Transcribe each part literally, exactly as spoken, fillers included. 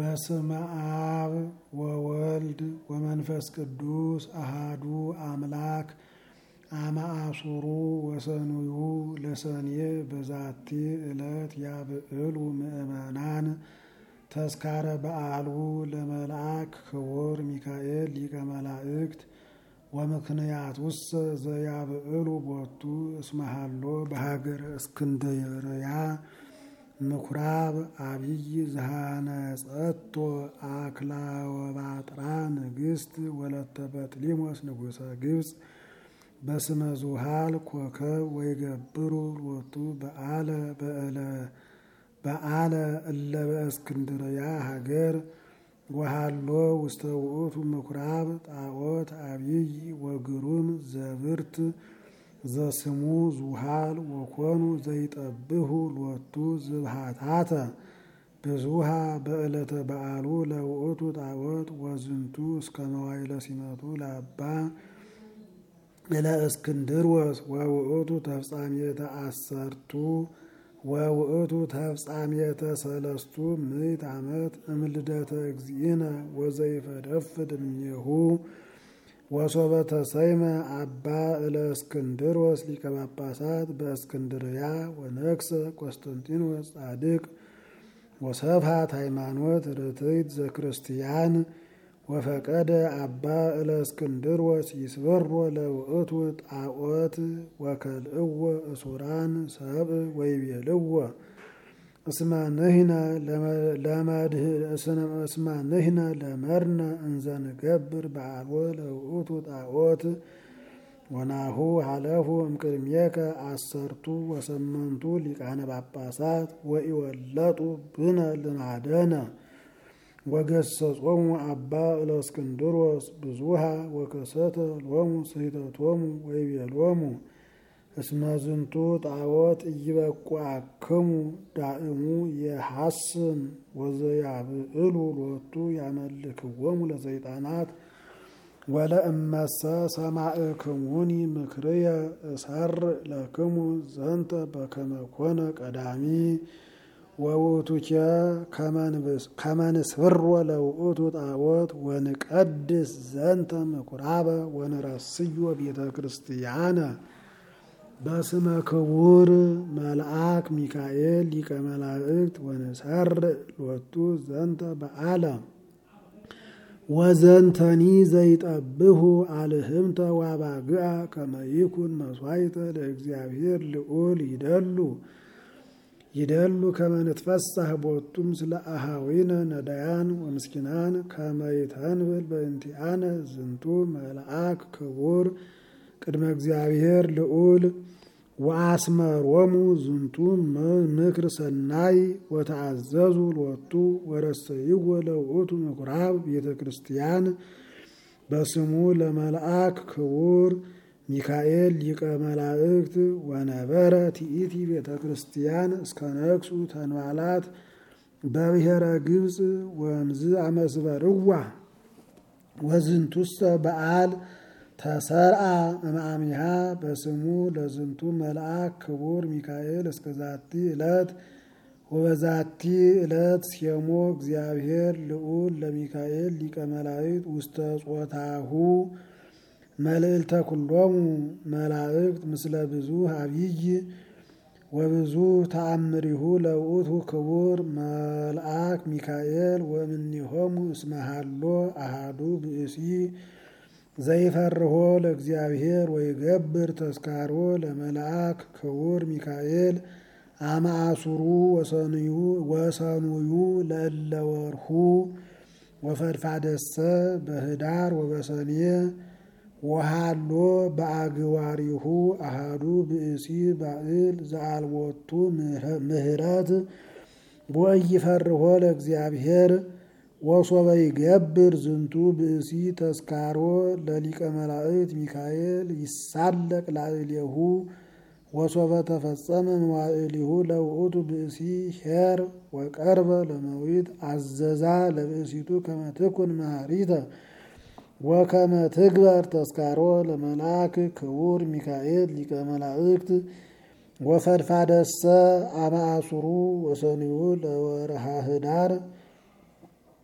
በስመ አብ ወወልድ ወመንፈስ ቅዱስ አሃዱ አምላክ አመ አሱሩ ወሰኑዩ ለሰኔ በዛቲ ዕለት ያብዕሉ ምእመናን ተስካረ በዓሉ ለመልአክ ክቡር ሚካኤል ሊቀ መላእክት ወምክንያቱሰ ዘያብዕሉ ቦቱ እስመሃሎ በሀገረ እስክንድርያ ምኩራብ አብይ ዘሃነጸቶ አክላወባጥራ ንግሥት ወለተ በጥሊሞስ ንጉሠ ግብፅ በስመ ዙሃል ኮከብ ወይገብሩ ሎቱ በዓለ በዓለ እለ በእስክንድርያ ሀገር ወሃሎ ውስተ ውእቱ ምኩራብ ጣዖት አብይ ወግሩም ዘብርት ዘስሙ ዙሃል ወኮኑ ዘይጠብሁ ሎቱ ዝብሃታተ ብዙሃ በዕለተ በዓሉ ለውእቱ ጣዖት ወዝንቱ እስከ መዋዕለ ሲመቱ ለአባ እለ እስክንድሮስ ወውእቱ ተፍጻሜተ አሰርቱ ወውእቱ ተፍጻሜተ ሰለስቱ ምዕት ዓመት እምልደተ እግዚእነ ወዘይፈደፍድ እምኔሁ ወሶበ ተሰይመ አባ እለ እስክንድሮስ ሊቀ ጳጳሳት በእስክንድርያ ወነግሰ ቆስጠንጢኖስ ጻድቅ ወሰብሃት ሃይማኖት ርትዕት ዘክርስቲያን ወፈቀደ አባ እለ እስክንድሮስ ይስበሮ ለውእቱ ጣዖት ወከልእዎ እሱራን ሰብእ ወይቤልዎ እስመ ንሕነ ለመድነ እንዘ ንገብር በዓልዎ ለውእቱ ጣዖት ወናሁ ሀለፉ እምቅድሜከ አሰርቱ ወሰመንቱ ሊቃነ ጳጳሳት ወኢወለጡ ብነ ልማደነ ወገሰጾሙ አባ እለ እስክንድሮስ ብዙሃ ወከሰተ ሎሙ ስሕተቶሙ ወይቤሎሙ እስመ ዝንቱ ጣዖት ኢይበቁአክሙ ዳእሙ የሐስን ወዘያብዕሉ ሎቱ ያመልክዎሙ ለሰይጣናት ወለእመሰ ሰማዕክሙኒ ምክርየ እሰር ለክሙ ዘንተ በከመ ኮነ ቀዳሚ ወውእቱኬ ከመ ንስብሮ ለውእቱ ጣዖት ወንቀድስ ዘንተ ምኩራበ ወንረስዮ ቤተ ክርስቲያነ በስመ ክቡር መልአክ ሚካኤል ሊቀ መላእክት ወንሰርዕ ሎቱ ዘንተ በዓለ ወዘንተኒ ዘይጠብሁ አልህምተ ወአባግዓ ከመ ይኩን መስዋዕተ ለእግዚአብሔር ልዑል ይደሉ ይደሉ ከመ ንትፈሳህ ቦቱ ምስለ አኀዊነ ነዳያን ወምስኪናን ከመ ይተንብል በእንቲአነ ዝንቱ መልአክ ክቡር ቅድመ እግዚአብሔር ልዑል ወአስመሮሙ ዝንቱ ምክር ሰናይ ወተአዘዙ ሎቱ ወረሰይዎ ለውእቱ ምኩራብ ቤተ ክርስቲያን በስሙ ለመልአክ ክቡር ሚካኤል ሊቀ መላእክት ወነበረ ትኢቲ ቤተ ክርስቲያን እስከ ነግሡ ተንባላት በብሔረ ግብፅ ወእምዝ አመስበርዋ ወዝንቱሰ በዓል ተሰርአ እምአሚሃ በስሙ ለዝንቱ መልአክ ክቡር ሚካኤል እስከ ዛቲ ዕለት ወበዛቲ ዕለት ሴሞ እግዚአብሔር ልዑል ለሚካኤል ሊቀ መላእክት ውስተ ጾታሁ መልዕልተ ኩሎሙ መላእክት ምስለ ብዙ አብይ ወብዙ ተአምሪሁ ለውእቱ ክቡር መልአክ ሚካኤል ወእምኔሆሙ እስመ ሀሎ አሐዱ ብእሲ ዘይፈርሆ ለእግዚአብሔር ወይገብር ተስካሮ ለመልአክ ክቡር ሚካኤል አመ አሱሩ ወሰኑዩ ለእለ ወርሁ ወፈድፋደሰ በህዳር ወበሰኔ ወሃሎ በአግባሪሁ አሃዱ ብእሲ ባዕል ዘአልቦቱ ምህረት ወኢይፈርሆ ለእግዚአብሔር ወሶበ ይገብር ዝንቱ ብእሲ ተስካሮ ለሊቀ መላእክት ሚካኤል ይሳለቅ ላዕሌሁ ወሶበ ተፈጸመ መዋዕሊሁ ለውእቱ ብእሲ ኄር ወቀርበ ለመዊት አዘዛ ለብእሲቱ ከመ ትኩን መሐሪተ ወከመ ትግበር ተስካሮ ለመልአክ ክቡር ሚካኤል ሊቀ መላእክት ወፈድፋደሰ አመ አሱሩ ወሰኑዩ ለወርሃ ህዳር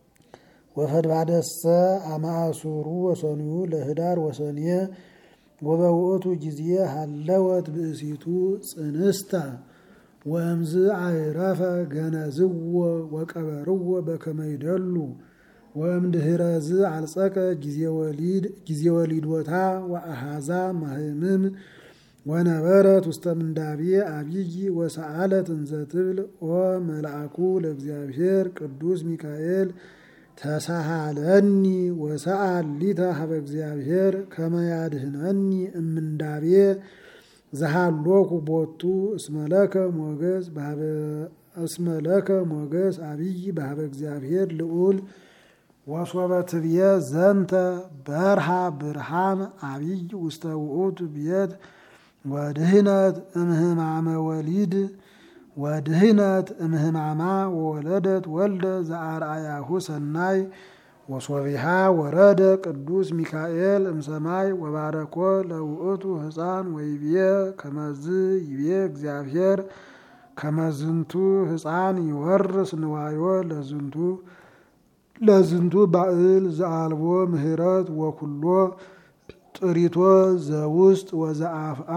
ወፈድባደሰ አማእሱሩ ወሰንዩ ለህዳር ወሰኔ ወበውእቱ ጊዜ ሀለወት ብእሲቱ ጽንስታ ወእምዝ አይረፈ ገነዝዎ ወቀበርዎ በከመ ይደሉ ወእምድኅረዝ አልጸቀ ጊዜ ወሊድ ጊዜ ወሊዶታ ወአሃዛ ማህምም ወነበረት ውስተ ምንዳቤ አብይ ወሰአለት እንዘ ትብል ኦ መልአኩ ለእግዚአብሔር ቅዱስ ሚካኤል ተሳሃለኒ ወሰአል ሊተ ሀበ እግዚአብሔር ከመ ያድኅነኒ እምንዳቤ ዘሃሎኩ ቦቱ እስመለከ ሞገስ በሀበ እስመለከ ሞገስ አብይ በሀበ እግዚአብሔር ልዑል ወሶበ ትብየ ዘንተ በርሃ ብርሃን አብይ ውስተ ውእቱ ቤት ወድህነት እምህማመ ወሊድ ወድህነት እምህማማ ወወለደት ወልደ ዘአርአያሁ ሰናይ ወሶቢሃ ወረደ ቅዱስ ሚካኤል እምሰማይ ወባረኮ ለውእቱ ሕፃን ወይቤ ከመዝ ይቤ እግዚአብሔር ከመዝንቱ ሕፃን ይወርስ ንዋዮ ለዝንቱ ለዝንቱ ባእል ዘአልቦ ምህረት ወኩሎ ጥሪቶ ዘውስጥ ወዘአፍአ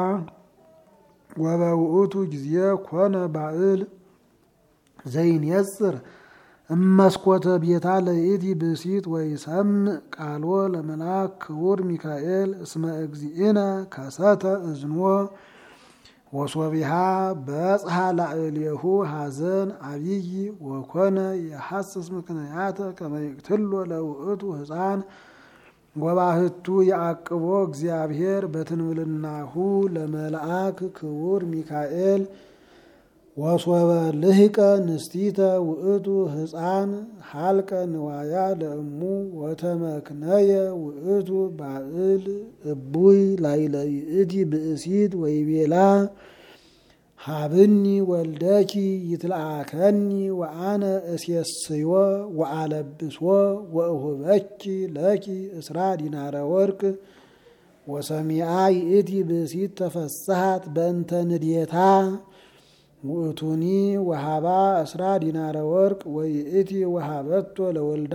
ወበውእቱ ጊዜ ኮነ ባእል ዘይንየጽር እመስኮተ ቤታ ለይእቲ ብእሲት ወይሰምዕ ቃሎ ለመልአክ ክቡር ሚካኤል እስመ እግዚእነ ከሰተ እዝንዎ ወሶቢሃ በጽሐ ላዕሌሁ ሐዘን አብይ ወኮነ የሐስስ ምክንያተ ከመ ይቅትሎ ለውእቱ ሕፃን ወባህቱ ያዕቅቦ እግዚአብሔር በትንብልናሁ ለመልአክ ክቡር ሚካኤል ወሶበ ልህቀ ንስቲተ ውእቱ ሕፃን ሀልቀ ንዋያ ለእሙ ወተመክነየ ውእቱ ባእል እቡይ ላዕለ ይእቲ ብእሲት ወይቤላ ሀብኒ ወልደኪ ይትለአከኒ ወአነ እሴስዮ ወአለብሶ ወእሁበኪ ለኪ እስራ ዲናረ ወርቅ ወሰሚአ ይእቲ ብእሲት ተፈስሐት በእንተ ንዴታ ውእቱኒ ወሃባ እስራ ዲናረ ወርቅ ወይእቲ ወሃበቶ ለወልዳ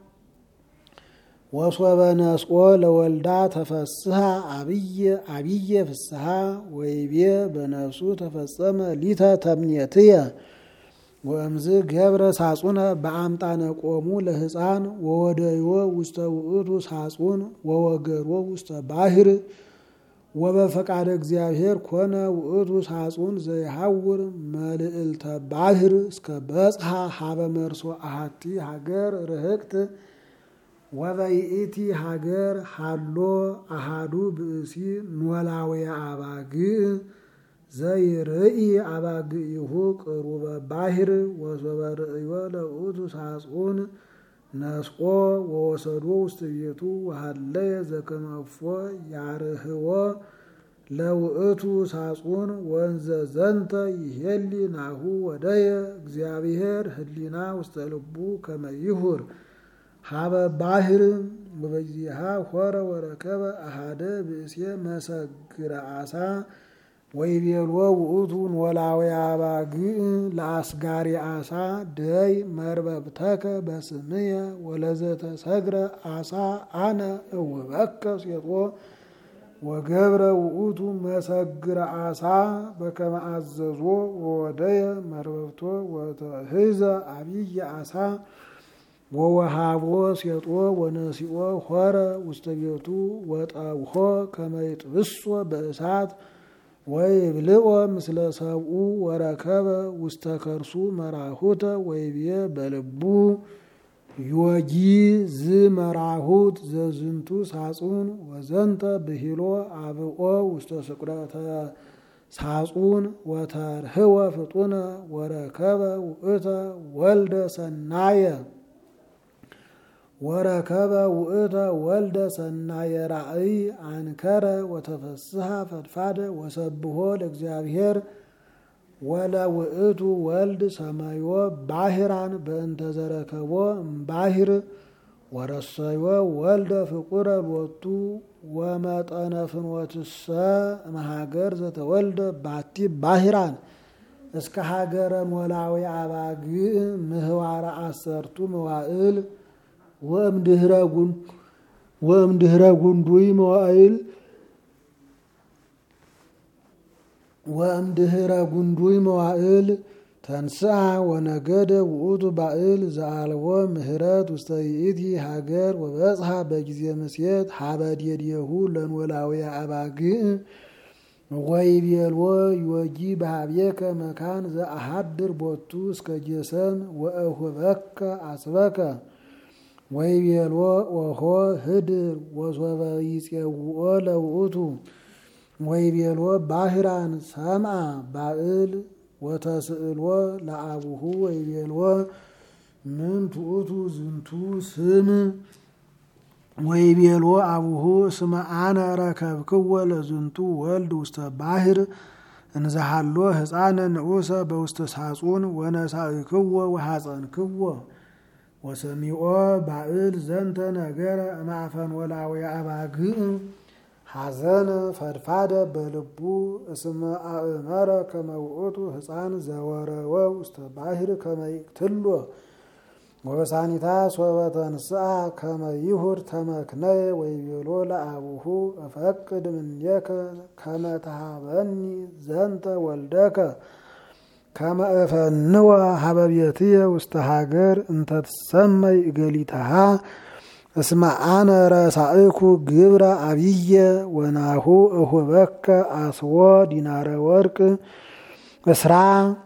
ወሶበ ነስቆ ለወልዳ ተፈስሐ አብየ አብየ ፍስሐ ወይቤ በነፍሱ ተፈጸመ ሊተ ተምኔትየ ወእምዝ ገብረ ሳጹነ በአምጣነ ቆሙ ለሕፃን ወወደዮ ውስተ ውእቱ ሳጹን ወወገሮ ውስተ ባሕር ወበፈቃደ እግዚአብሔር ኮነ ውእቱ ሳጹን ዘይሐውር መልዕልተ ባሕር እስከ በጽሐ ሀበ መርሶ አሐቲ ሀገር ርህቅት ወበይእቲ ሀገር ሃሎ አሃዱ ብእሲ ኖላዊ አባግዕ ዘይርኢ አባግዒሁ ቅሩበ ባሕር ወሶበ ርእዮ ለውእቱ ሳጹን ነስቆ ወወሰዶ ውስተ ቤቱ ወሃለየ ዘከመ እፎ ያርህዎ ለውእቱ ሳጹን ወንዘ ዘንተ ይሄሊ ናሁ ወደየ እግዚአብሔር ህሊና ውስተ ልቡ ከመ ይሁር ሀበ ባሕር ወበዚሃ ሆረ ወረከበ አሃደ ብእሴ መሰግረ አሳ ወይቤልዎ ውእቱ ኖላዊ አባግዕ ለአስጋሪ አሳ ደይ መርበብተከ በስምየ ወለዘተሰግረ አሳ አነ እውበከ ሴጦ ወገብረ ውእቱ መሰግረ አሳ በከመ አዘዞ ወወደየ መርበብቶ ወተህዘ አብይ አሳ ወወሃቦ ሴጦ ወነሲኦ ሆረ ውስተ ቤቱ ወጠብሖ ከመ ይጥብሶ በእሳት ወይብልዖ ምስለ ሰብኡ ወረከበ ውስተ ከርሱ መራሁተ ወይቤ በልቡ ዮጊ ዝ መራሁት ዘዝንቱ ሳጹን ወዘንተ ብሂሎ አብኦ ውስተ ስቁረተ ሳጹን ወተርህወ ፍጡነ ወረከበ ውእተ ወልደ ሰናየ ወረከበ ውእተ ወልደ ሰናየ ራእይ አንከረ ወተፈስሐ ፈድፋደ ወሰብሖ ለእግዚአብሔር ወለውእቱ ወልድ ሰማዮ ባሕራን በእንተ ዘረከቦ እምባሕር ወረሰዮ ወልደ ፍቁረ ሎቱ ወመጠነ ፍኖትሰ እምሃገር ዘተወልደ ባቲ ባሕራን እስከ ሀገረ ኖላዊ አባግዕ ምህዋረ አሰርቱ መዋእል ወእምድህረ ጉን ወእምድህረ ጉንዱይ መዋዕል ወእምድህረ ጉንዱይ መዋዕል ተንስአ ወነገደ ውእቱ ባዕል ዘአልቦ ምህረት ውስተ ይእቲ ሀገር ወበጽሐ በጊዜ ምስየት ሀበ ዴዴሁ ለኖላዊ አባግዕ ወይቤልዎ ዮጊ በሀቤከ መካን ዘአሐድር ቦቱ እስከ ጌሰም ወእሁበከ አስበከ ወይቤልዎ ኦሆ ህድር ወሶበ ይጼውኦ ለውእቱ ወይቤልዎ ባሕራን ሰምዐ ባዕል ወተስእልዎ ለአቡሁ ወይቤልዎ ምንቱ ውእቱ ዝንቱ ስም ወይቤልዎ አቡሁ እስመ አነ ረከብክዎ ለዝንቱ ወልድ ውስተ ባሕር እንዘሃሎ ህፃነ ንዑሰ በውስተ ሳጹን ወነሳእክዎ ወሐፀንክዎ ወሰሚዖ ባዕል ዘንተ ነገረ እምአፈ ኖላዊ አባግዕ ሐዘነ ፈድፋደ በልቡ እስመ አእመረ ከመ ውእቱ ህፃን ዘወረወ ውስተ ባሕር ከመ ይቅትሎ ወበሳኒታ ሶበ ተንሥአ ከመ ይሁር ተመክነየ ወይቤሎ ለአቡሁ እፈቅድ እምኔከ ከመ ተሃበኒ ዘንተ ወልደከ ከመ እፈንወ ሀበ ቤትየ ውስተ ሀገር እንተ ትሰመይ እገሊትሃ እስመ አነ ረሳእኩ ግብረ አብየ ወናሁ እሁበከ አስዎ ዲናረ ወርቅ እስራ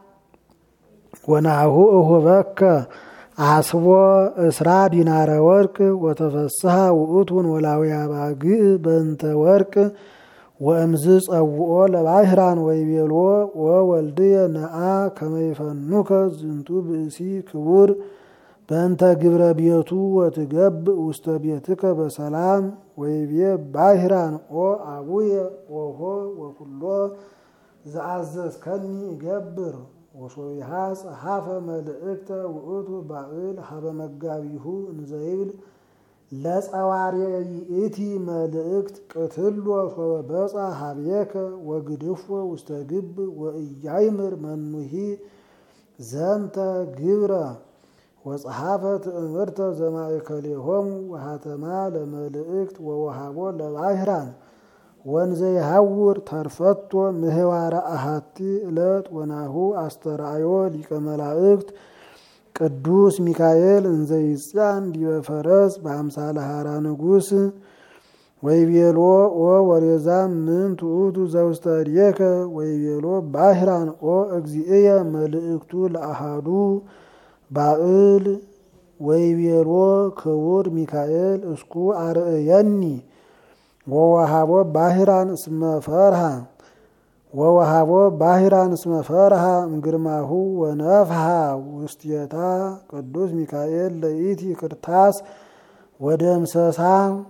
ወናሁ እሁበከ አስቦ እስራ ዲናረ ወርቅ ወተፈስሐ ውእቱ ኖላዊ አባግዕ በእንተ ወርቅ ወእምዝ ጸውኦ ለባሕራን ወይቤልዎ ወወልድየ ነአ ከመ ይፈኑከ ዝንቱ ብእሲ ክቡር በእንተ ግብረ ቤቱ ወትገብእ ውስተ ቤትከ በሰላም ወይቤ ባሕራን ኦ አቡየ ኦሆ ወኩሎ ዘአዘዝከኒ እገብር ወሶቢሃ ጸሐፈ መልእክተ ውእቱ ባዕል ሀበ መጋቢሁ እንዘይብል ለጸዋርየ ይእቲ መልእክት ቅትሎ ሶበ በጻ ሀቤከ ወግድፎ ውስተ ግብ ወኢያይምር መኑሂ ዘንተ ግብረ ወጸሐፈ ትእምርተ ዘማእከሌሆሙ ወሃተማ ለመልእክት ወወሃቦ ለባሕራን ወንዘ ይሐውር ተርፈቶ ምህዋረ አሃቲ ዕለት ወናሁ አስተርአዮ ሊቀ መላእክት ቅዱስ ሚካኤል እንዘ ይጽአን ዲበ ፈረስ በአምሳለ ሐራ ንጉሥ ወይቤሎ ኦ ወሬዛ ምንቱ ውእቱ ዘውስተ እዴከ ወይቤሎ ባሕራን ኦ እግዚእየ መልእክቱ ለአሃዱ ባዕል ወይቤሎ ክቡር ሚካኤል እስኩ አርእየኒ ወወሃቦ ባሕራን እስመ ፈርሃ ወወሃቦ ባሕራን እስመ ፈርሃ እምግርማሁ ወነፍሃ ውስቴታ ቅዱስ ሚካኤል ለኢቲ ክርታስ ወደምሰሳ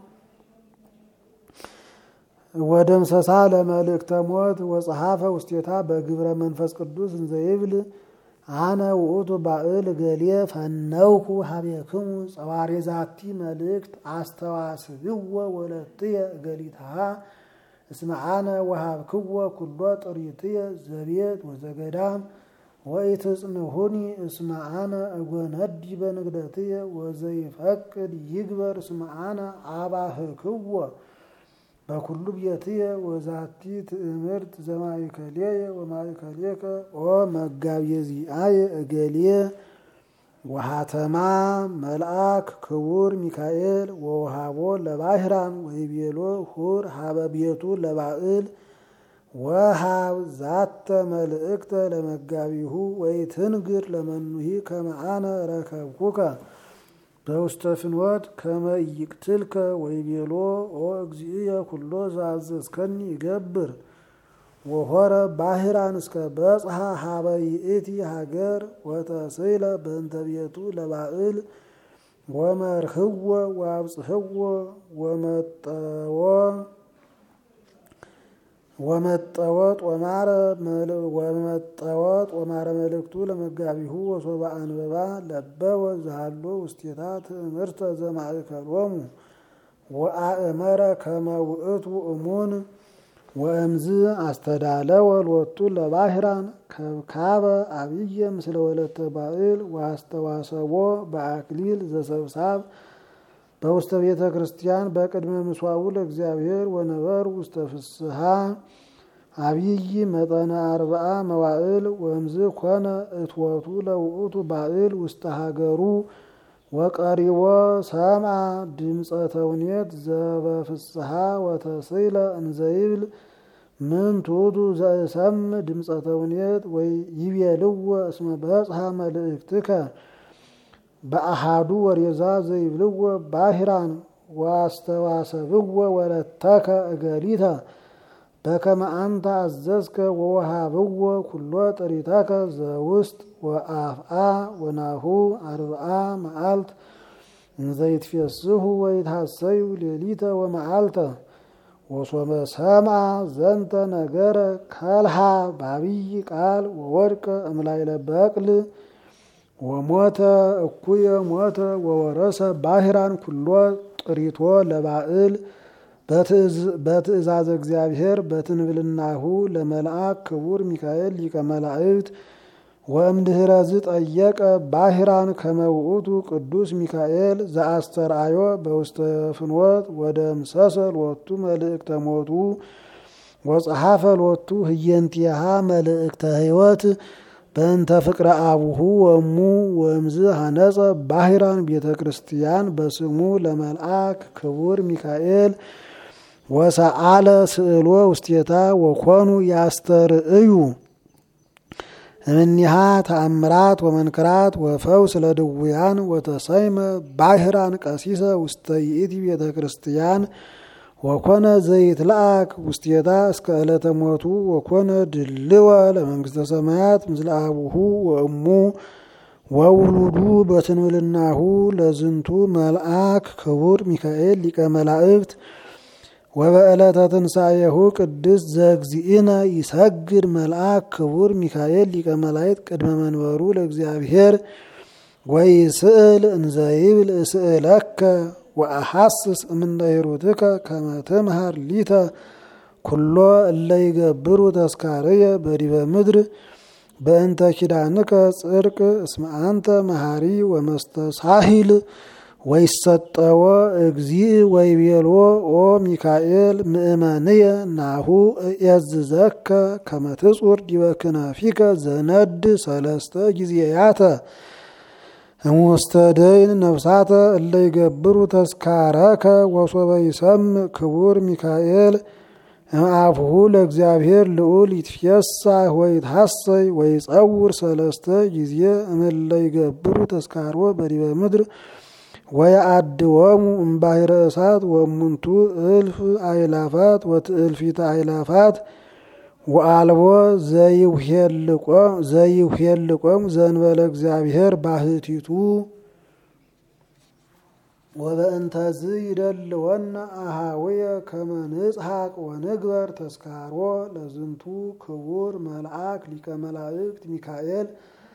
ወደምሰሳ ለመልእክተ ሞት ወጸሐፈ ውስቴታ በግብረ መንፈስ ቅዱስ እንዘይብል አነ ውእቱ ባዕል ገሌ ፈነውኩ ሀቤክሙ ጸዋሬ ዛቲ መልእክት አስተዋስብዎ ወለትየ እገሊትሃ እስመ አነ ወሃብክዎ ኩሎ ጥሪትየ ዘቤት ወዘገዳም ወኢትጽንሁኒ እስመ አነ እጎነዲ በንግደትየ ወዘይፈቅድ ይግበር እስመ አነ አባህክዎ በኩሉ ቤትየ ወዛቲ ትእምርት ዘማእከልየ ወማእከሌከ ኦ መጋቤ ዚአየ እገሌ ወሃተማ መልአክ ክቡር ሚካኤል ወወሃቦ ለባሕራን ወይቤሎ ሁር ሀበ ቤቱ ለባዕል ወሃብ ዛተ መልእክተ ለመጋቢሁ ወይትንግር ለመኑሂ ከመ አነ ረከብኩከ በውስተ ፍኖት ከመ ይቅትልከ ወይቤሎ ኦ እግዚእየ ኩሎ ዘአዘዝከኒ ይገብር ወሆረ ባሕራን እስከ በጽሐ ሀበ ይእቲ ሀገር ወተስእለ በእንተ ቤቱ ለባዕል ወመርህዎ ወአብጽሕዎ ወመጠዎ ወመጠወጥ ወማረ ወመጠወጥ ወማረ መልእክቱ ለመጋቢሁ ወሶበ አንበባ ለበወ ዘሃሎ ውስቴታ ትእምርተ ዘማእከሎሙ ወአእመረ ከመ ውእቱ እሙን ወእምዝ አስተዳለወ ሎቱ ለባሕራን ከብካበ አብየ ምስለ ወለተ ባዕል ወአስተዋሰቦ በአክሊል ዘሰብሳብ በውስተ ቤተ ክርስቲያን በቅድመ ምስዋኡ ለእግዚአብሔር ወነበሩ ውስተ ፍስሐ አብይ መጠነ አርብዓ መዋዕል ወምዝ ኮነ እትወቱ ለውእቱ ባዕል ውስተ ሀገሩ ወቀሪቦ ሰምዐ ድምፀ ተውኔት ዘበፍስሐ ወተስእለ እንዘይብል ምን ትዑቱ ዘእሰም ድምፀ ተውኔት ወይ ይቤልዎ እስመ በጽሐ መልእክትከ በአሃዱ ወሬዛ ዘይብልዎ ባሂራን ዋስተዋሰብዎ ወለተከ እገሊተ በከመ አንተ አዘዝከ ወወሃብዎ ኩሎ ጥሪተከ ዘውስጥ ወአፍአ ወናሁ አርብዓ መዓልት እንዘይትፌስሑ ወይትሐሰዩ ሌሊተ ወመዓልተ ወሶበ ሰምዐ ዘንተ ነገረ ከልሃ ባብይ ቃል ወወድቀ እምላይለ በቅል ወሞተ እኩየ ሞተ ወወረሰ ባሂራን ኩሎ ጥሪቶ ለባዕል በትእዛዝ እግዚአብሔር በትንብልናሁ ለመልአክ ክቡር ሚካኤል ሊቀ መላእክት ወእምድኅረዝ ጠየቀ ባሂራን ከመ ውእቱ ቅዱስ ሚካኤል ዘአስተርአዮ በውስተ ፍኖት ወደምሰሰ ሎቱ መልእክተ ሞቱ ወጸሐፈ ሎቱ ህየንቲሃ መልእክተ ሕይወት በእንተ ፍቅረ አቡሁ ወእሙ ወእምዝ ሐነጸ ባሂራን ቤተ ክርስቲያን በስሙ ለመልአክ ክቡር ሚካኤል ወሰአለ ስእሎ ውስቴታ ወኮኑ ያስተርእዩ እምኒሃ ተአምራት ወመንክራት ወፈውስ ለድውያን ወተሰይመ ባሂራን ቀሲሰ ውስተ ይእቲ ቤተ ክርስቲያን ወኮነ ዘይትለአክ ውስቴታ እስከ ዕለተ ሞቱ ወኮነ ድልወ ለመንግስተ ሰማያት ምስለ አቡሁ ወእሙ ወውሉዱ በትንብልናሁ ለዝንቱ መልአክ ክቡር ሚካኤል ሊቀ መላእክት ወበዕለተ ትንሣኤሁ ቅድስ ዘእግዚእነ ይሰግድ መልአክ ክቡር ሚካኤል ሊቀ መላእክት ቅድመ መንበሩ ለእግዚአብሔር ወይስእል እንዘይብል እስእለከ ወአሐስስ እምነ ሂሩትከ ከመ ትምሃር ሊተ ኩሎ እለ ይገብሩ ተስካርየ በዲበ ምድር በእንተ ኪዳንከ ጽድቅ እስመ አንተ መሃሪ ወመስተሳሂል ወይሰጠዎ እግዚእ ወይቤሎ ኦ ሚካኤል ምእመንየ ናሁ እየዝዘከ ከመ ትጹር ዲበ ክናፊከ ዘነድ ሰለስተ ጊዜያተ እሙስተ ደይን ነፍሳተ እለ ይገብሩ ተስካረከ ወሶበ ይሰምዕ ክቡር ሚካኤል እምአፉሁ ለእግዚአብሔር ልዑል ይትፌሳህ ወይትሐሰይ ወይጸውር ሰለስተ ጊዜ እምእለ ይገብሩ ተስካሮ በዲበ ምድር ወየአድወሙ እምባሕረ እሳት ወእሙንቱ እልፍ አእላፋት ወትእልፊተ አእላፋት ወአልቦ ዘይውሄልቆም ዘእንበለ እግዚአብሔር ባሕቲቱ ወበእንተዝ ይደልወነ አሃውየ ከመ ንጽሐቅ ወንግበር ተስካሮ ለዝንቱ ክቡር መልአክ ሊቀ መላእክት ሚካኤል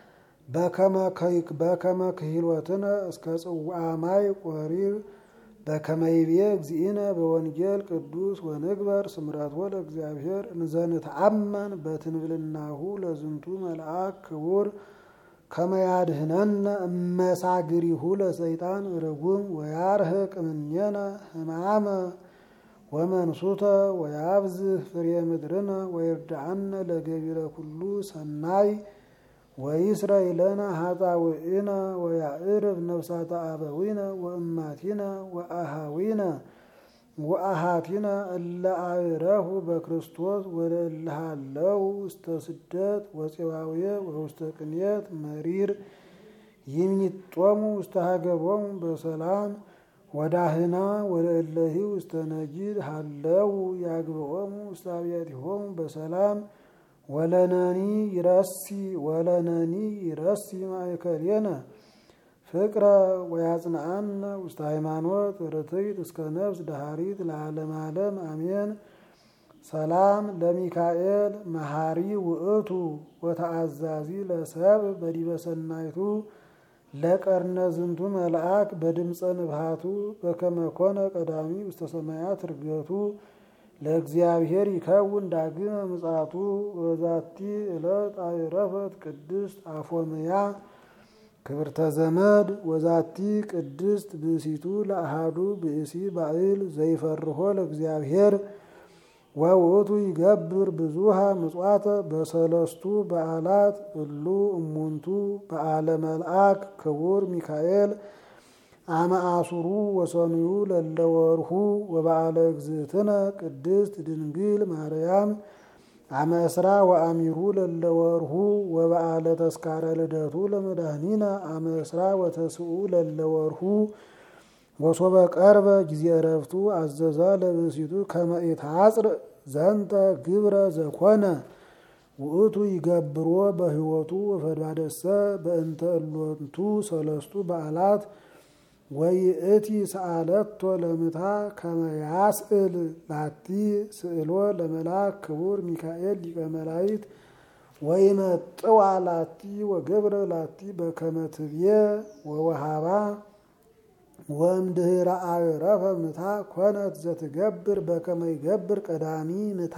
በከመ ክሂሎትነ እስከ ጽዋዐ ማይ ቆሪር በከመ ይቤ እግዚእነ በወንጌል ቅዱስ ወንግበር ስምረቶ ለእግዚአብሔር እንዘንተአመን በትንብልናሁ ለዝንቱ መልአክ ክቡር ከመ ያድኅነነ እመሳግሪሁ ለሰይጣን ርጉም ወያርህቅ እምኔነ ሕማመ ወመንሱተ ወያብዝህ ፍሬ ምድርነ ወይርድአነ ለገቢረ ኩሉ ሰናይ ወይስረይ ለነ ኃጣውኢነ ወያዕርፍ ነፍሳተ አበዊነ ወእማቲነ ወአሃዊነ ወአሃቲነ እለ አዕረፉ በክርስቶስ ወለእለ ሀለው ውስተ ስደት ወፄዋውየ ወውስተ ቅንየት መሪር ይምይጦሙ ውስተ ሀገሮሙ በሰላም ወዳህና ወለእለሂ ውስተ ነጊድ ሀለው ያግብኦሙ ውስተ አብያቲሆሙ በሰላም ወለነኒ ይረሲ ወለነኒ ይረሲ ማእከሌነ ፍቅረ ወያጽንዓነ ውስተ ሃይማኖት ርትዕት እስከ ነፍስ ደሃሪት ለዓለመ ዓለም አሜን። ሰላም ለሚካኤል መሃሪ ውእቱ ወተአዛዚ ለሰብእ በዲበ ሰናይቱ ለቀርነ ዝንቱ መልአክ በድምፀ ንብሃቱ በከመ ኮነ ቀዳሚ ውስተ ሰማያት ርገቱ ለእግዚአብሔር ይከውን ዳግመ ምጽአቱ በዛቲ ዕለት አዕረፈት ቅድስት አፎምያ ክብርተ ዘመድ ወዛቲ ቅድስት ብእሲቱ ለአሃዱ ብእሲ ባዕል ዘይፈርሆ ለእግዚአብሔር ወውእቱ ይገብር ብዙሃ ምጽዋተ በሰለስቱ በዓላት እሉ እሙንቱ በዓለ መልአክ ክቡር ሚካኤል አመ አሱሩ ወሰኑዩ ለለወርሁ ወበዓለ እግዝእትነ ቅድስት ድንግል ማርያም አመ እስራ ወአሚሩ ለለወርሁ ወበዓለ ተስካረ ልደቱ ለመድኃኒነ አመ እስራ ወተስኡ ለለወርሁ ወሶበ ቀርበ ጊዜ ዕረፍቱ አዘዛ ለብእሲቱ ከመ ኢታጽር ዘንተ ግብረ ዘኮነ ውእቱ ይገብሮ በሕይወቱ ወፈድባደሰ በእንተ እሎንቱ ሰለስቱ በዓላት ወይእቲ ሰአለቶ ለምታ ከመ ያስእል ላቲ ስእሎ ለመልአክ ክቡር ሚካኤል ሊቀ መላእክት ወይመጥዋ ላቲ ወገብረ ላቲ በከመ ትብየ ወወሃባ ወእምድኅረ አዕረፈ ምታ ኮነት ዘትገብር በከመ ይገብር ቀዳሚ ምታ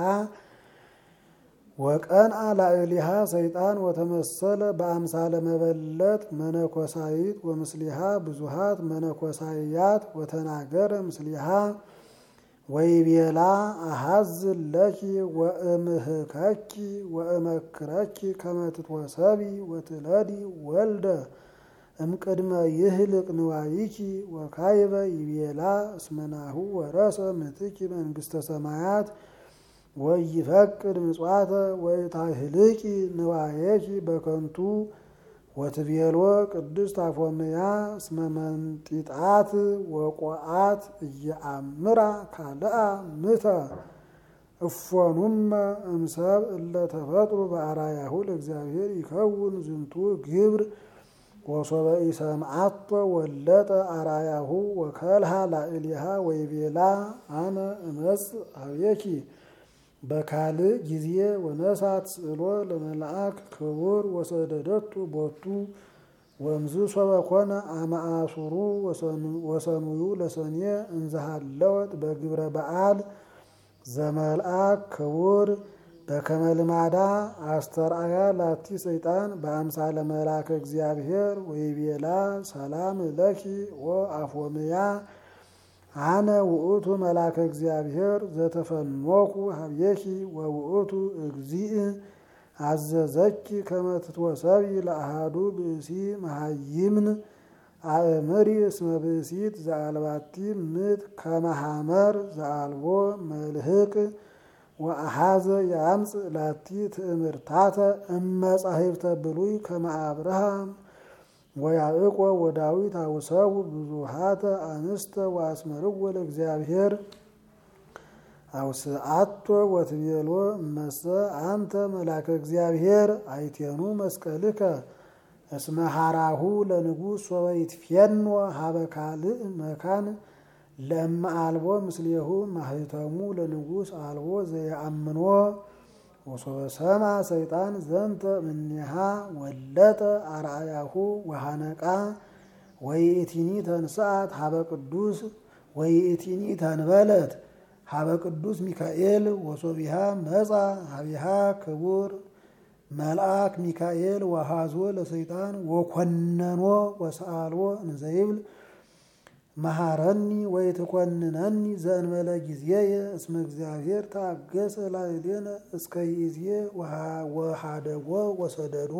ወቀንአ ላዕሊሃ ሰይጣን ወተመሰለ በአምሳለ መበለት መነኮሳይት ወምስሊሃ ብዙሃት መነኮሳያት ወተናገረ ምስሊሃ ወይቤላ አሐዝን ለኪ ወእምህከኪ ወእመክረኪ ከመ ትትወሰቢ ወትለዲ ወልደ እምቅድመ ይህልቅ ንዋይኪ ወካይበ ይቤላ እስመናሁ ወረሰ ምትኪ መንግሥተ ሰማያት ወይፈቅድ ምጽዋተ ወይታህልቂ ንዋየኪ በከንቱ ወትቤሎ ቅድስት አፎምያ እስመ መንጢጣት ወቆአት እየአምራ ካልአ ምተ እፎኑመ እምሰብ እለ ተፈጥሩ በአራያሁ ለእግዚአብሔር ይከውን ዝንቱ ግብር ወሶበ ኢሰምዓቶ ወለጠ አራያሁ ወከልሃ ላዕሊሃ ወይቤላ አነ እመጽእ ኀቤኪ በካልእ ጊዜ ወነሳት ስእሎ ለመልአክ ክቡር ወሰደደቱ ቦቱ ወእምዝ ሶበ ኮነ አመ አሱሩ ወሰኑዩ ለሰኔ እንዘሃለወት በግብረ በዓል ዘመልአክ ክቡር በከመ ልማዳ አስተርአያ ላቲ ሰይጣን በአምሳለ መልአከ እግዚአብሔር ወይቤላ ሰላም ለኪ ወአፎምያ አነ ውእቱ መልአከ እግዚአብሔር ዘተፈኖኩ ኀቤኪ ወውእቱ እግዚእ አዘዘኪ ከመ ትትወሰቢ ለአሃዱ ብእሲ መሃይምን አእምሪ እስመ ብእሲት ዘአልባቲ ምጥ ከመ ሐመር ዘአልቦ መልህቅ ወአሐዘ ያምጽእ ላቲ ትእምርታተ እመጻሕፍተ ብሉይ ከመ አብርሃም ወያዕቆብ ወዳዊት አውሰው ብዙሃተ አንስተ ወአስመርዎ ለእግዚአብሔር አውስአቶ ወትቤሎ እመሰ አንተ መልአከ እግዚአብሔር አይቴኑ መስቀልከ እስመ ሐራሁ ለንጉሥ ሶበ ይትፌኖ ሀበ ካልእ መካን ለእመ አልቦ ምስሌሁ ማህተሙ ለንጉሥ አልቦ ዘየአምኖ ወሶበ ሰምዐ ሰይጣን ዘንተ እምኔሃ ወለጠ አርአያሁ ወሃነቃ ወይእቲኒ ተንሥአት ሀበ ቅዱስ ወይእቲኒ ተንበለት ሀበ ቅዱስ ሚካኤል ወሶቢሃ መጻ ሀቢሃ ክቡር መልአክ ሚካኤል ወሃዞ ለሰይጣን ወኮነኖ ወሰአልዎ እንዘይብል መሃረኒ ወይትኮንነኒ ዘእንበለ ጊዜየ እስመ እግዚአብሔር ታገሰ ላዕሌነ እስከ ይእዜ ወሃደጎ ወሰደዶ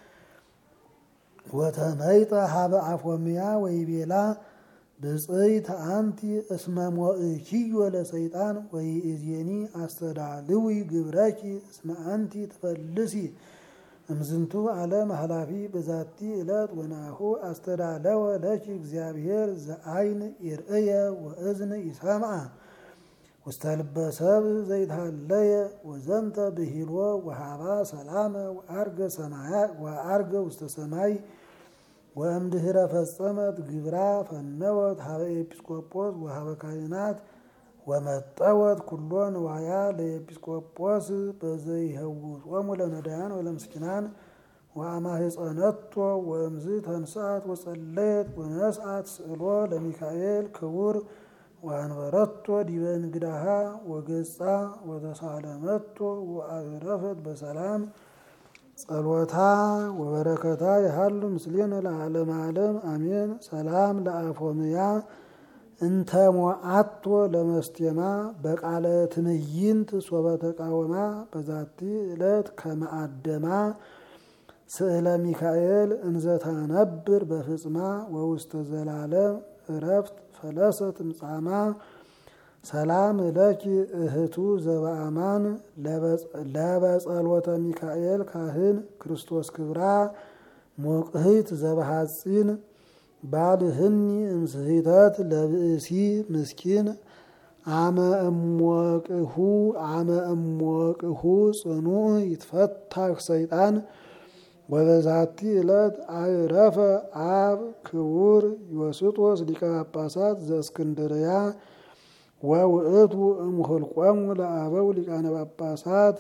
ወተመይጠ ሀበ አፎምያ ወይቤላ ብፅዕት አንቲ እስመ ሞእኪዮ ለሰይጣን ወይእዜኒ አስተዳልዊ ግብረኪ እስመ አንቲ ትፈልሲ እምዝንቱ ዓለም ኃላፊ በዛቲ ዕለት ወናሁ አስተዳለወ ለኪ እግዚአብሔር ዘአይን ይርእየ ወእዝን ይሰምዐ ውስተ ልበ ሰብእ ዘይትሃለየ ወዘንተ ብሂልዎ ወሃባ ሰላመ ወአርገ ውስተ ሰማይ ወእምድኅረ ፈጸመት ግብራ ፈነወት ሀበ ኤጲስቆጶስ ወሀበ ካህናት ወመጠወት ኩሎ ንዋያ ለኤጲስቆጶስ በዘይህውጾሙ ለነዳያን ወለምስኪናን ወአማህፀነቶ ወእምዝ ተንሥአት ወጸለየት ወነስአት ስእሎ ለሚካኤል ክቡር ወአንበረቶ ዲበ እንግዳሃ ወገጻ ወተሳለመቶ ወአዕረፈት በሰላም ጸሎታ ወበረከታ ያህሉ ምስሌነ ለዓለም ዓለም አሜን። ሰላም ለአፎምያ እንተ ሞአቶ ለመስቴማ በቃለ ትምይንት ሶበ ተቃወማ በዛቲ ዕለት ከመአደማ ስእለ ሚካኤል እንዘታነብር በፍጽማ ወውስተ ዘላለም እረፍት ፈለሰት ምጻማ ሰላም ለኪ እህቱ ዘበአማን ለበጸሎተ ሚካኤል ካህን ክርስቶስ ክብራ ሞቅህት ዘበሐጺን ባልህኒ እምስሂተት ለብእሲ ምስኪን አመ እሞቅሁ አመ እሞቅሁ ጽኑዕ ይትፈታህ ሰይጣን ወበዛቲ ዕለት አይረፈ አብ ክቡር ዮስጦስ ሊቀ ጳጳሳት ዘእስክንድርያ ወውእቱ እምኆልቆሙ ለአበው ሊቃነ ጳጳሳት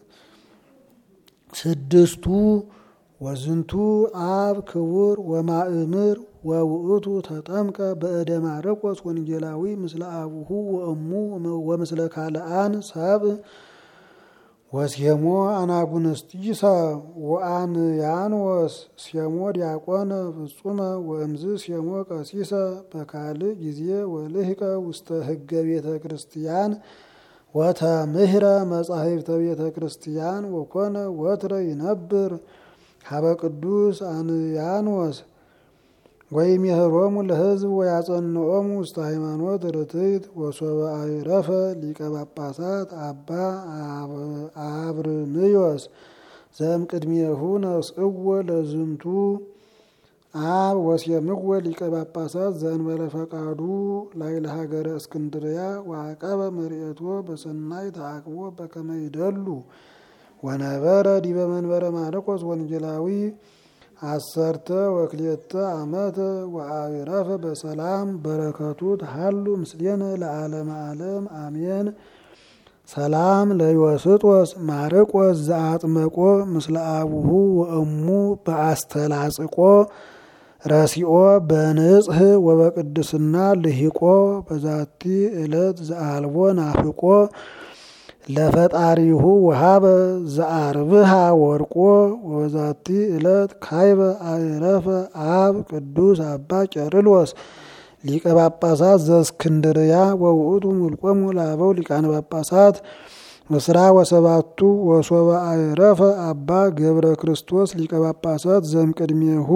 ስድስቱ ወዝንቱ አብ ክቡር ወማእምር ወውእቱ ተጠምቀ በእደ ማርቆስ ወንጌላዊ ምስለ አቡሁ ወእሙ ወምስለ ካልአን ሰብ ወሴሞ አናጉንስጢሰ ወአንያኖስ ሴሞ ዲያቆነ ፍጹመ ወእምዝ ሴሞ ቀሲሰ በካልእ ጊዜ ወልህቀ ውስተ ህገ ቤተ ክርስቲያን ወተምህረ መጻሕፍተ ቤተ ክርስቲያን ወኮነ ወትረ ይነብር ሀበ ቅዱስ አንያኖስ ወይሜህሮሙ ለሕዝብ ወያጸንዖሙ ውስተ ሃይማኖት ርትዕት ወሶበ አይረፈ ሊቀ ጳጳሳት አባ አብርንዮስ ዘእምቅድሜሁ ነስእዎ ለዝንቱ አብ ወሴምዎ ሊቀ ጳጳሳት ዘእንበለ ፈቃዱ ላዕለ ሀገረ እስክንድርያ ወዐቀበ መርዔቶ በሰናይ ተዐቅቦ በከመ ይደሉ ወነበረ ዲበ መንበረ ማርቆስ ወንጌላዊ አሰርተ ወክልኤተ ዓመተ ወአዕረፈ በሰላም በረከቱ ተሃሉ ምስሌነ ለዓለመ ዓለም አሜን። ሰላም ለዮስጦስ ማርቆስ ዘአጥመቆ ምስለ አቡሁ ወእሙ በአስተላጽቆ ረሲኦ በንጽህ ወበቅድስና ልሂቆ በዛቲ ዕለት ዘአልቦ ናፍቆ ለፈጣሪሁ ወሃበ ዘአርብሃ ወርቆ ወበዛቲ ዕለት ካይበ አይረፈ አብ ቅዱስ አባ ቄርሎስ ሊቀ ጳጳሳት ዘእስክንድርያ ወውእቱ ሙልቆሙ ለአበው ሊቃነ ጳጳሳት እስራ ወሰባቱ ወሶበ አይረፈ አባ ገብረ ክርስቶስ ሊቀ ጳጳሳት ዘእምቅድሜሁ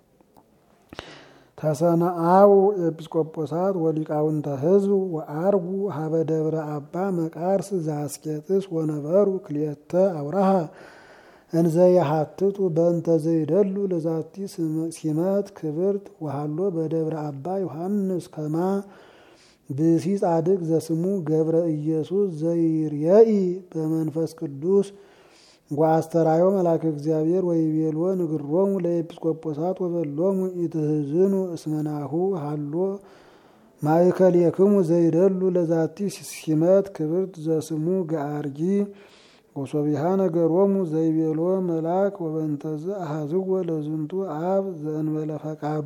ተሰነአው ኤጲስቆጶሳት ወሊቃውንተ ሕዝብ ወአርጉ ሀበ ደብረ አባ መቃርስ ዘአስቄጥስ ወነበሩ ክልኤተ አውራሃ እንዘ የሐትቱ በእንተ ዘይደሉ ለዛቲ ሲመት ክብርት ወሃሎ በደብረ አባ ዮሐንስ ከማ ብእሲ ጻድቅ ዘስሙ ገብረ ኢየሱስ ዘይርየኢ በመንፈስ ቅዱስ ወአስተራዮ መልአከ እግዚአብሔር ወይቤልዎ ንግሮሙ ለኤጲስቆጶሳት ወበሎሙ ኢትሕዝኑ እስመናሁ ሃሎ ማእከሌክሙ ዘይደሉ ለዛቲ ሲመት ክብርት ዘስሙ ገአርጊ ወሶቢሃ ነገሮሙ ዘይቤልዎ መልአክ ወበንተዝ አሐዝዎ ለዝንቱ አብ ዘእንበለ ፈቃዱ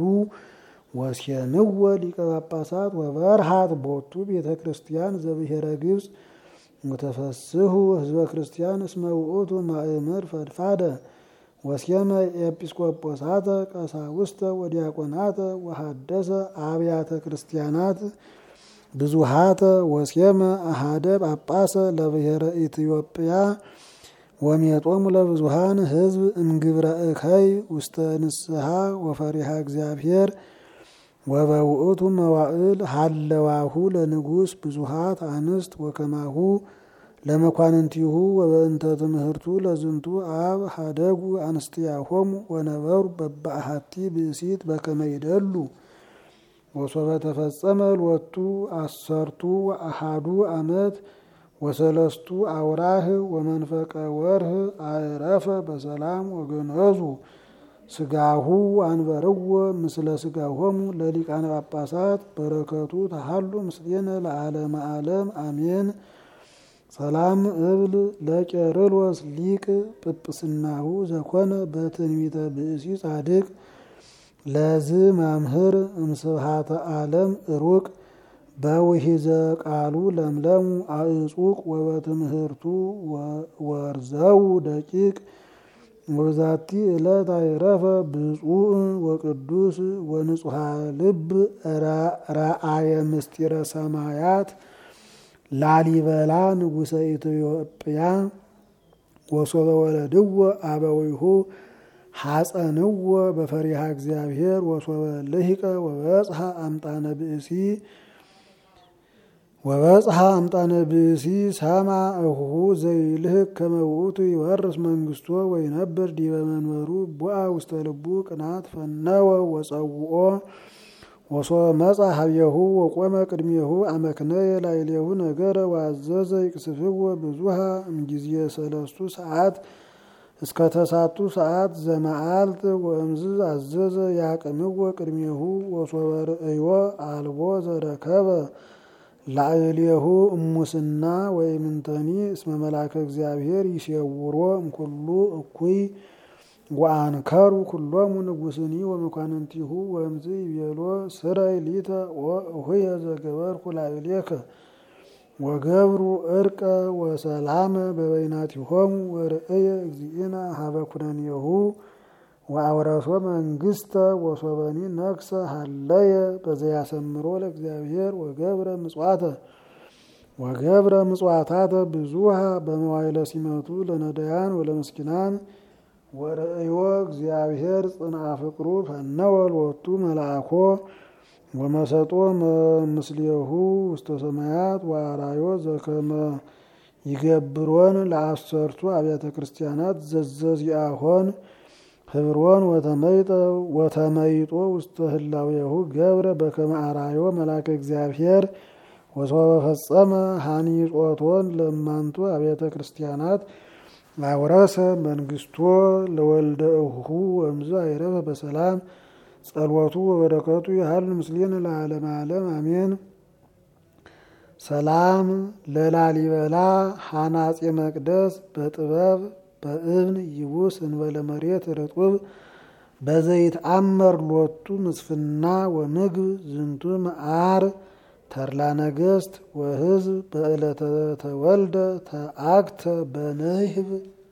ወሴንዎ ሊቀ ጳጳሳት ወበርሃት ቦቱ ቤተ ክርስቲያን ዘብሔረ ግብፅ ወተፈስሑ ህዝበ ክርስቲያን እስመ ውእቱ ማእምር ፈድፋደ ወሴመ ኤጲስቆጶሳተ ቀሳውስተ ወዲያቆናተ ወሐደሰ አብያተ ክርስቲያናት ብዙሃተ ወሴመ አሃደ ጳጳሰ ለብሔረ ኢትዮጵያ ወሜጦሙ ለብዙሃን ህዝብ እምግብረ እከይ ውስተ ንስሐ ወፈሪሃ እግዚአብሔር ወበውእቱ መዋዕል ሀለዋሁ ለንጉስ ብዙሃት አንስት ወከማሁ ለመኳንንቲሁ ወበእንተ ትምህርቱ ለዝንቱ አብ ሀደጉ አንስቲያሆሙ ወነበሩ በበአሐቲ ብእሲት በከመ ይደሉ ወሶበ ተፈጸመ ሎቱ አሰርቱ አሃዱ ዓመት ወሰለስቱ አውራህ ወመንፈቀ ወርህ አዕረፈ በሰላም ወገነዙ ስጋሁ አንበርዎ ምስለ ስጋሆሙ ለሊቃነ ጳጳሳት በረከቱ ተሃሉ ምስሌነ ለዓለመ ዓለም አሜን። ሰላም እብል ለቄርሎስ ሊቅ ጵጵስናሁ ዘኮነ በትንቢተ ብእሲ ጻድቅ ለዝ መምህር እምስብሃተ ዓለም ሩቅ በውሂዘ ቃሉ ለምለሙ አዕጹቅ ወበትምህርቱ ወርዘው ደቂቅ ወዛቲ ዕለት አይረፈ ብፁዕ ወቅዱስ ወንጹሐ ልብ ረአየ ምስጢረ ሰማያት ላሊበላ ንጉሠ ኢትዮጵያ ወሶበ ወለድዎ አበዊሁ ሐፀንዎ በፈሪሃ እግዚአብሔር ወሶበ ልሂቀ ወበጽሐ አምጣነ ብእሲ ወበጽሐ አምጣነ ብእሲ ሰማ እሁ ዘይልህቅ ከመ ውእቱ ይወርስ መንግስቶ ወይነብር ዲበ መንበሩ ቡአ ውስተ ልቡ ቅናት ፈነወ ወጸውኦ ወሶበ መጻ ሀብየሁ ወቆመ ቅድሜሁ አመክነየ ላዕሌሁ ነገረ ወአዘዘ ይቅስፍዎ ብዙሃ እምጊዜ ሰለስቱ ሰዓት እስከ ተሳቱ ሰዓት ዘመዓልት ወእምዝ አዘዘ ያቅምዎ ቅድሜሁ ወሶበ ርእዮ አልቦ ዘረከበ ላዕሌሁ እሙስና ወይምንተኒ እስመ መላከ እግዚአብሔር ይሴውሮ እምኩሉ እኩይ ወአንከሩ ኩሎሙ ንጉሥኒ ወመኳንንቲሁ ወእምዝ ይቤሎ ስረይ ሊተ ወእሁየ ዘገበርኩ ላዕሌከ ወገብሩ እርቀ ወሰላመ በበይናቲሆሙ ወርእየ እግዚእነ ሀበ ኩነኔሁ ወአውረሶ መንግስተ ወሶበኒ ነክሰ ሀለየ በዘያሰምሮ ለእግዚአብሔር ወገብረ ምጽዋተ ወገብረ ምጽዋታተ ብዙሃ በመዋይለ ሲመቱ ለነዳያን ወለምስኪናን ወርእዮ እግዚአብሔር ጽንዓ ፍቅሩ ፈነወ ሎቱ መልአኮ ወመሰጦ ምስሌሁ ውስተ ሰማያት ወአራዮ ዘከመ ይገብሮን ለአሰርቱ አብያተ ክርስቲያናት ዘዘዚአሆን ህብሮን ወተመይጠ ወተመይጦ ውስተ ህላዌሁ ገብረ በከመ አራዮ መልአከ እግዚአብሔር ወሶበ ፈጸመ ሀኒጾቶን ለማንቱ አብያተ ክርስቲያናት አውረሰ መንግስቶ ለወልደ እሁ ወእምዝ አይረፈ በሰላም ጸሎቱ ወበረከቱ ያህል ምስሌነ ለዓለመ ዓለም አሜን። ሰላም ለላሊበላ ሐናጼ መቅደስ በጥበብ በእብን ይቡስ እንበለ መሬት ርጡብ በዘይት አመር ሎቱ ምስፍና ወምግብ ዝንቱ መዓር ተርላ ነገስት ወህዝብ በዕለተ ተወልደ ተአክተ በንህብ